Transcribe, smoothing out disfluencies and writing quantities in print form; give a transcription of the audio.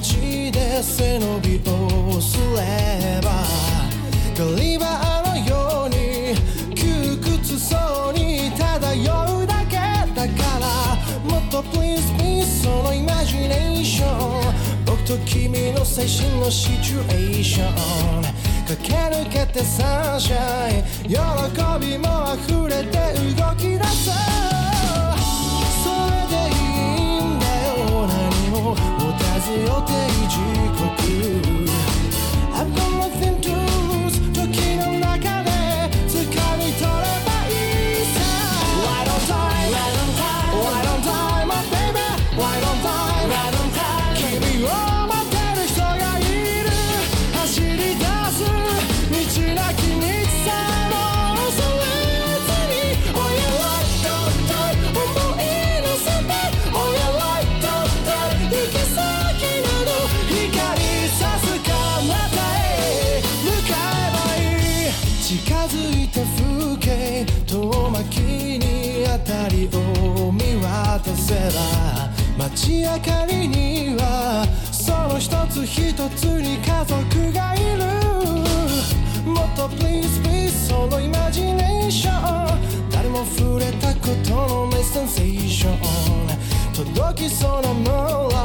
ちで背伸びをすればガリバーのように窮屈そうに漂うだけだからもっと Please be そのイマジネーション僕と君の最新のシチュエーション駆け抜けてサンシャイン喜びも溢れて動き出そうそれでいいんだよ何も持たず予定時刻 I've got nothing to lose 時の中で掴み取ればいいさ Right on time Right on time Right on time my baby Right on time Right on time 君を待ってる人がいる走り出す道なき道さも恐れずに Oh yeah right on time 思い乗せて Oh yeah right on time 行き先など光さす彼方へ向かえばいい近づいた風景遠巻きに辺りを見渡せば街明かりにはその一つ一つに家族がいるもっと Please be そのイマジネーション誰も触れたことのないセンセーション届きそうな未来